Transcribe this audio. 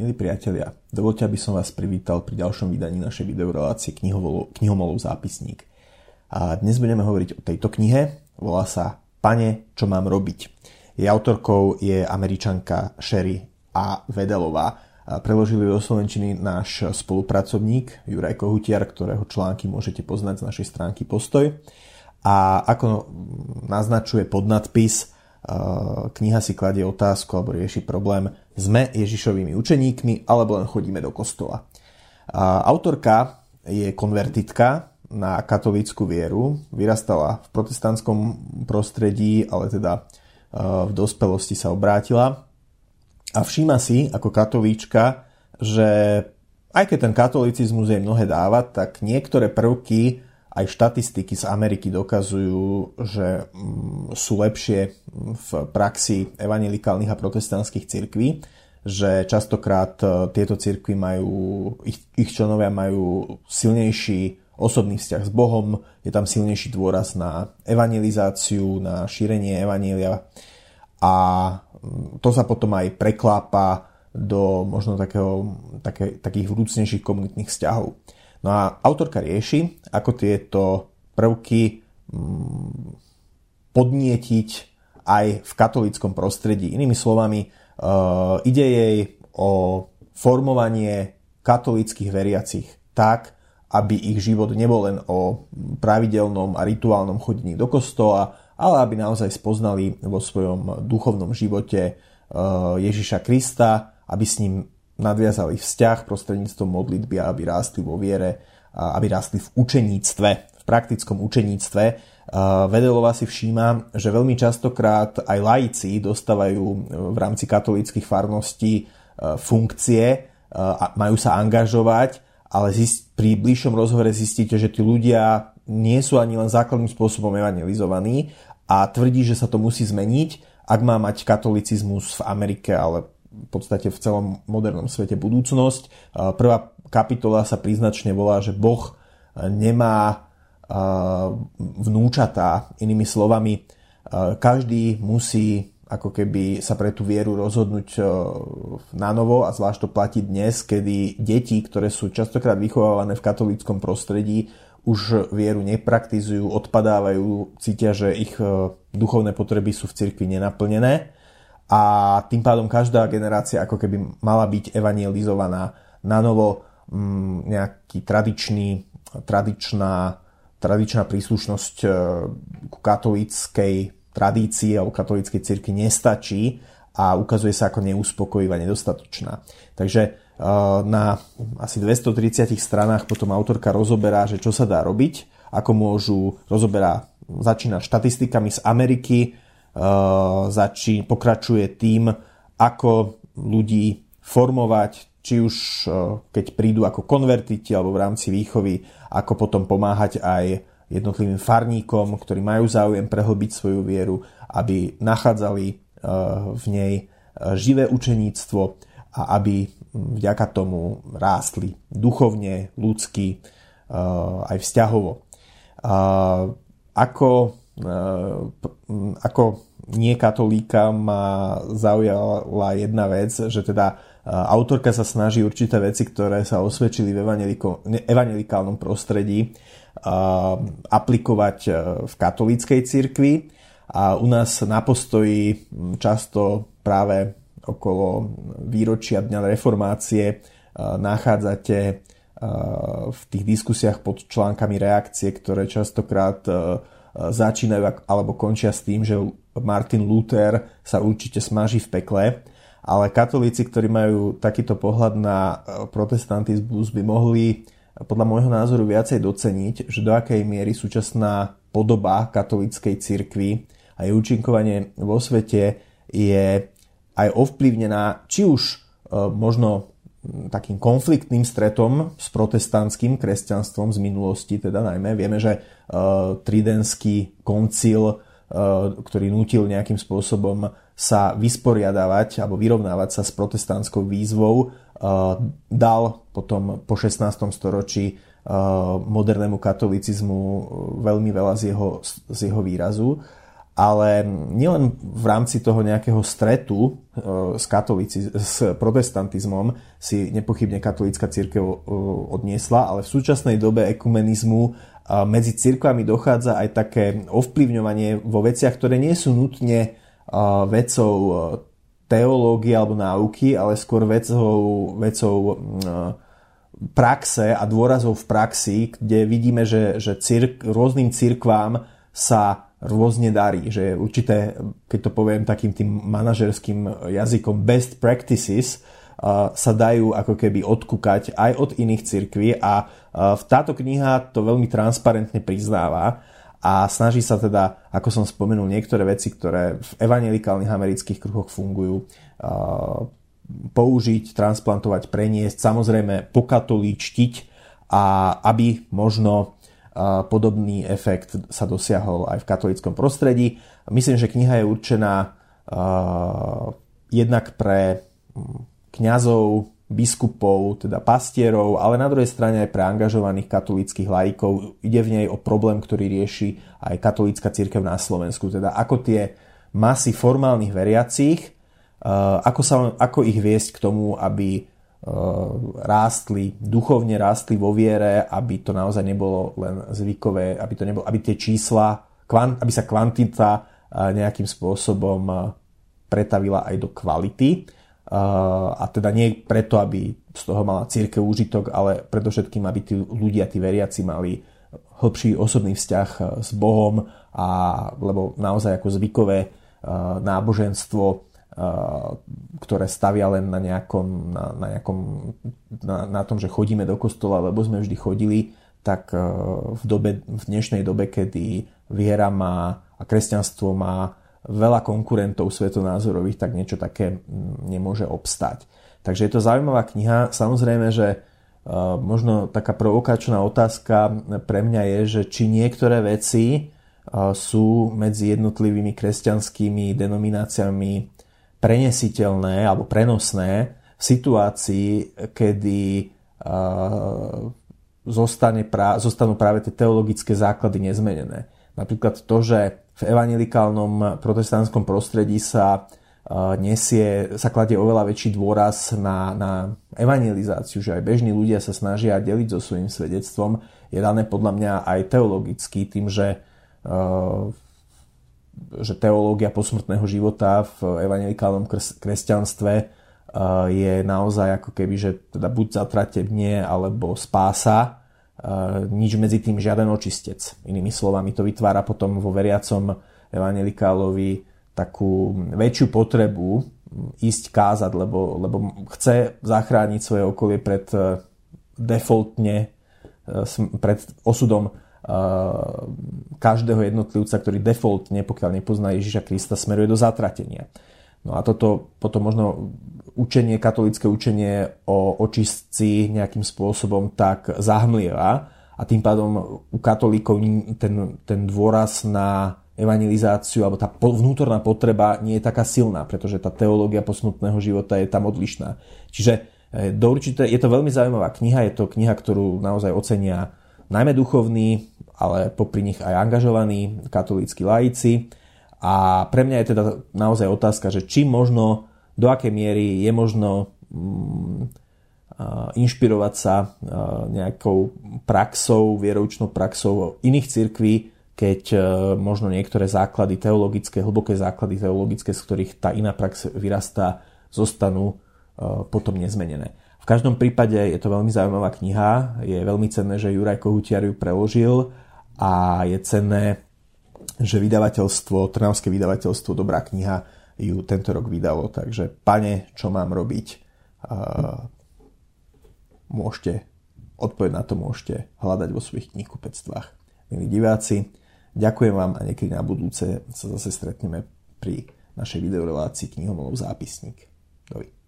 Milí priatelia, dovoľte, aby som vás privítal pri ďalšom vydaní našej videorelácie Knihomolov zápisník. A dnes budeme hovoriť o tejto knihe, volá sa Pane, čo mám robiť. Jej autorkou je Američanka Sherry A. Wedelová. Preložil ju do slovenčiny náš spolupracovník Juraj Kohutiar, ktorého články môžete poznať z našej stránky Postoj. A ako naznačuje podnadpis, kniha si kladie otázku alebo rieši problém: sme Ježišovými učeníkmi alebo len chodíme do kostola. Autorka je konvertitka na katolícku vieru, vyrastala v protestantskom prostredí, ale teda v dospelosti sa obrátila a všíma si ako katolíčka, že aj keď ten katolicizmus jej mnohé dáva, tak niektoré prvky aj štatistiky z Ameriky dokazujú, že sú lepšie v praxi evanjelikálnych a protestantských cirkví, že častokrát tieto cirkvi ich členovia majú silnejší osobný vzťah s Bohom, je tam silnejší dôraz na evangelizáciu, na šírenie evanjelia a to sa potom aj preklápa do možno takých vrúcnejších komunitných vzťahov. No a autorka rieši, ako tieto prvky podnietiť aj v katolíckom prostredí. Inými slovami, ide jej o formovanie katolíckych veriacich tak, aby ich život nebol len o pravidelnom a rituálnom chodení do kostola, ale aby naozaj spoznali vo svojom duchovnom živote Ježiša Krista, aby s ním nadviazali vzťah prostredníctvom modlitby, aby rástli vo viere, aby rástli v učeníctve, v praktickom učeníctve. Wedelová si všíma, že veľmi častokrát aj laici dostávajú v rámci katolíckych farností funkcie a majú sa angažovať, ale pri bližšom rozhovore zistíte, že tí ľudia nie sú ani len základným spôsobom evangelizovaní a tvrdí, že sa to musí zmeniť, ak má mať katolicizmus v Amerike, ale v podstate v celom modernom svete budúcnosť. Prvá kapitola sa príznačne volá, že Boh nemá vnúčatá. Inými slovami, každý musí ako keby sa pre tú vieru rozhodnúť na novo, a zvlášť to platí dnes, kedy deti, ktoré sú častokrát vychovávané v katolíckom prostredí, už vieru nepraktizujú, odpadávajú, cítia, že ich duchovné potreby sú v cirkvi nenaplnené. A tým pádom každá generácia ako keby mala byť evangelizovaná na novo. Nejaký tradičná príslušnosť ku katolíckej tradícii alebo katolíckej cirkvi nestačí a ukazuje sa ako neuspokojivá, nedostatočná. Takže na asi 230 stranách potom autorka rozoberá, že čo sa dá robiť, ako začína štatistikami z Ameriky, pokračuje tým, ako ľudí formovať, či už keď prídu ako konvertiti alebo v rámci výchovy, ako potom pomáhať aj jednotlivým farníkom, ktorí majú záujem prehlbiť svoju vieru, aby nachádzali v nej živé učeníctvo a aby vďaka tomu rástli duchovne, ľudsky, aj vzťahovo. Ako nie katolíka ma zaujala jedna vec, že teda autorka sa snaží určité veci, ktoré sa osvedčili v evanjelikálnom prostredí, aplikovať v katolíckej cirkvi. A u nás na Postoji často práve okolo výročia Dňa reformácie nachádzate v tých diskusiách pod článkami reakcie, ktoré častokrát začínajú alebo končia s tým, že Martin Luther sa určite smaží v pekle, ale katolíci, ktorí majú takýto pohľad na protestantizmus, by mohli podľa môjho názoru viacej doceniť, že do akej miery súčasná podoba katolíckej cirkvi a jej účinkovanie vo svete je aj ovplyvnená či už možno takým konfliktným stretom s protestantským kresťanstvom z minulosti, teda najmä. Vieme, že Tridentský koncil, ktorý nútil nejakým spôsobom sa vysporiadavať alebo vyrovnávať sa s protestantskou výzvou, dal potom po 16. storočí modernému katolicizmu veľmi veľa z jeho výrazu. ale nielen v rámci toho nejakého stretu s protestantizmom si nepochybne katolícka cirkev odniesla, ale v súčasnej dobe ekumenizmu medzi cirkvami dochádza aj také ovplyvňovanie vo veciach, ktoré nie sú nutne vecou teológie alebo náuky, ale skôr vecou praxe a dôrazov v praxi, kde vidíme, že rôznym cirkvám sa rôzne darí, že určité, keď to poviem takým tým manažerským jazykom, best practices sa dajú ako keby odkúkať aj od iných cirkví a táto kniha to veľmi transparentne priznáva a snaží sa teda, ako som spomenul, niektoré veci, ktoré v evanjelikálnych amerických kruhoch fungujú, použiť, transplantovať, preniesť, samozrejme pokatolíčtiť a aby možno podobný efekt sa dosiahol aj v katolíckom prostredí. Myslím, že kniha je určená jednak pre kňazov, biskupov, teda pastierov, ale na druhej strane aj pre angažovaných katolíckych laikov. Ide v nej o problém, ktorý rieši aj katolícka cirkev na Slovensku. Teda ako tie masy formálnych veriacich, ako ich viesť k tomu, aby duchovne rástli vo viere, aby to naozaj nebolo len zvykové, aby tie čísla, aby sa kvantita nejakým spôsobom pretavila aj do kvality. A teda nie preto, aby z toho mala cirkev úžitok, ale predovšetkým, aby tí ľudia, tí veriaci mali hlbší osobný vzťah s Bohom, lebo naozaj ako zvykové náboženstvo, ktoré stavia len na tom, že chodíme do kostola, lebo sme vždy chodili, tak v dnešnej dobe, kedy viera a kresťanstvo má veľa konkurentov svetonázorových, tak niečo také nemôže obstáť. Takže je to zaujímavá kniha. Samozrejme, že možno taká provokačná otázka pre mňa je, že či niektoré veci sú medzi jednotlivými kresťanskými denomináciami prenesiteľné alebo prenosné v situácii, kedy zostanú práve tie teologické základy nezmenené. Napríklad to, že v evanjelikálnom protestantskom prostredí sa kladie oveľa väčší dôraz na evangelizáciu, že aj bežní ľudia sa snažia deliť so svojím svedectvom, je dané podľa mňa aj teologicky tým, že teológia posmrtného života v evanjelikálnom kresťanstve je naozaj ako keby, že teda buď zatratenie alebo spása, nič medzi tým, žiaden očistec. Inými slovami, to vytvára potom vo veriacom evanjelikálovi takú väčšiu potrebu ísť kázať, lebo chce zachrániť svoje okolie pred osudom každého jednotlivca, ktorý defaultne, pokiaľ nepozná Ježiša Krista, smeruje do zatratenia. No a toto potom možno katolícke učenie o očistci nejakým spôsobom tak zahmlieva a tým pádom u katolíkov ten dôraz na evangelizáciu alebo tá vnútorná potreba nie je taká silná, pretože tá teológia posmrtného života je tam odlišná. Čiže je to veľmi zaujímavá kniha, je to kniha, ktorú naozaj ocenia najmä duchovní, ale popri nich aj angažovaní katolícki laici. A pre mňa je teda naozaj otázka, že či možno, do akej miery je možno inšpirovať sa nejakou praxou, vieroučnou praxou iných cirkví, keď možno niektoré základy teologické, hlboké základy teologické, z ktorých tá iná prax vyrastá, zostanú potom nezmenené. V každom prípade je to veľmi zaujímavá kniha, je veľmi cenné, že Juraj Kohutiar ju preložil a je cenné, že trnavské vydavateľstvo Dobrá kniha ju tento rok vydalo. Takže Pane, čo mám robiť? Odpoveď na to môžete hľadať vo svojich knihkupectvách. Milí diváci, ďakujem vám a niekedy na budúce sa zase stretneme pri našej videorelácii Knihomolov zápisník. Dovidenia.